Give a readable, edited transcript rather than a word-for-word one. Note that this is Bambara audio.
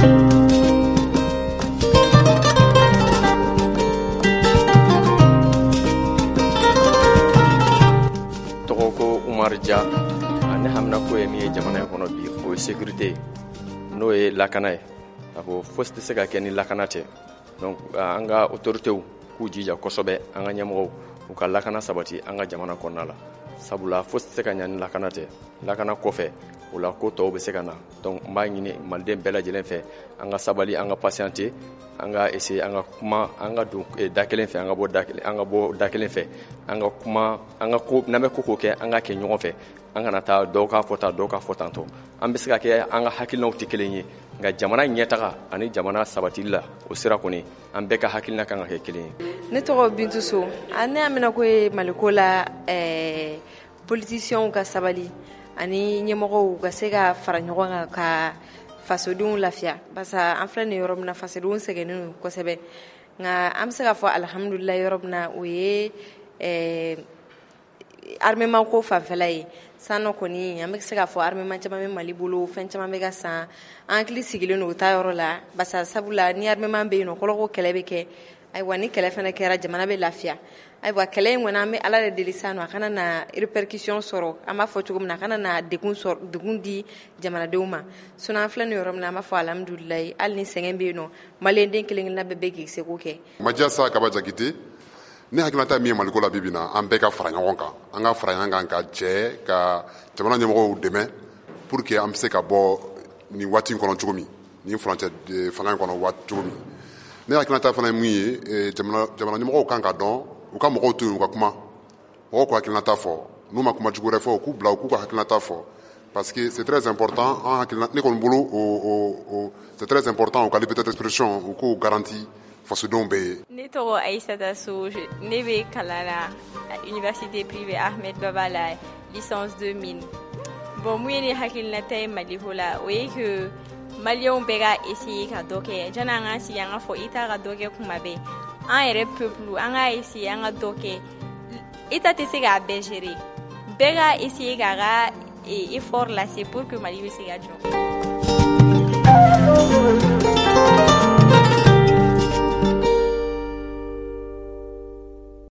Umarja ne hamna ko ye mi jamana kono bi o sécurité no ye lakana ye ako foste se ka kɛ ni lakana tɛ donc an ka autorité k'u jija kosɛbɛ an ka ɲɛmɔgɔw u ka lakana sabati an ka jamana kɔnɔna la sabula foste se ka ɲa ni lakana tɛ lakana kɔfɛ o la ko tɔw bɛ se ka na donc n b'a ɲini maliden bɛɛ lajɛlen fɛ an ka sabali an ka patienter an ka essayer an ka kuma an ka don da kelen fɛ an ka bɔ da kelen fɛ an ka kuma an ka ko n'an bɛ ko kɛ an ka kɛ ɲɔgɔn fɛ an kana taa dɔw k'a fɔ tan dɔw k'a fɔ tantɔ an bɛ se ka kɛ an ka hakilinaw tɛ kelen ye nka jamana ɲɛtaga ani jamana sabatili la o sira kɔni an bɛɛ ka hakilina kan ka kɛ kelen ye. Ne tɔgɔ Bintu So ne amina ko ye Maliko la politiciens ka sabali ani ɲɛmɔgɔw ka se ka fara ɲɔgɔn kan ka fasodenw lafiya parce que an filɛ nin yɔrɔ min na fasodenw sɛgɛnnen don kosɛbɛ nka an bɛ se ka fɔ alhamdulila yɔrɔ min na o ye armement ko fanfɛla ye sanɔ kɔni an bɛ se ka fɔ armement caman bɛ Mali bolo fɛn caman bɛ ka san an hakili sigilen don o ta yɔrɔ la parce que sabula ni armement bɛ yen nɔ kɔlɔko kɛlɛ bɛ kɛ ayiwa ni kɛlɛ fana kɛra jamana bɛ lafiya ayiwa kɛlɛ in kɔni an bɛ ala de deli sa nɔ a kana na répercussion sɔrɔ an b'a fɔ cogo min na a kana na degun di jamanadenw ma sinon an filɛ nin yɔrɔ min na an b'a fɔ alhamdulilayi hali ni sɛgɛn bɛ yen nɔ maliyɛnden kelen-kelenna bɛɛ bɛ k'i seko kɛ. Majasa Kaba Jakite ne hakilinata min ye Maliko la bi bi na an bɛɛ ka fara ɲɔgɔn kan an ka fara ɲɔgɔn kan ka jɛ ka jamana ɲɛmɔgɔw dɛmɛ pour que an bɛ se ka bɔ nin waati in kɔnɔ cogo min nin furancɛ fanga in kɔnɔ waati cogo min ne hakilinata fana ye mun ye jamana ɲɛmɔgɔw kan ka dɔn u ka mɔgɔw to yen u ka kuma mɔgɔw k'u hakilinata fɔ n'u ma kuma jugu wɛrɛ fɔ u k'u bila u k'u ka hakilinata fɔ parce que c'est très important an hakilina ne kɔni bolo c'est très important u ka liberté d'expression u k'o garanti fasodenw bɛɛ ye. Ne tɔgɔ Aïssata So ne bɛ kalan na université privée Ahmed Baba la licence 2000 bon mun ye ne hakilinata ye Maliko la o ye que maliyɛnw bɛɛ ka essayer ka dɔ kɛ janni an k'an sigi an ka fɔ i t'a ka dɔ kɛ kuma bɛɛ an yɛrɛ peuple an ka essayer an ka dɔ kɛ État tɛ se k'a bɛɛ gérer bɛɛ ka essayer k'a ka effort lase pour que Mali bɛ se ka jɔ.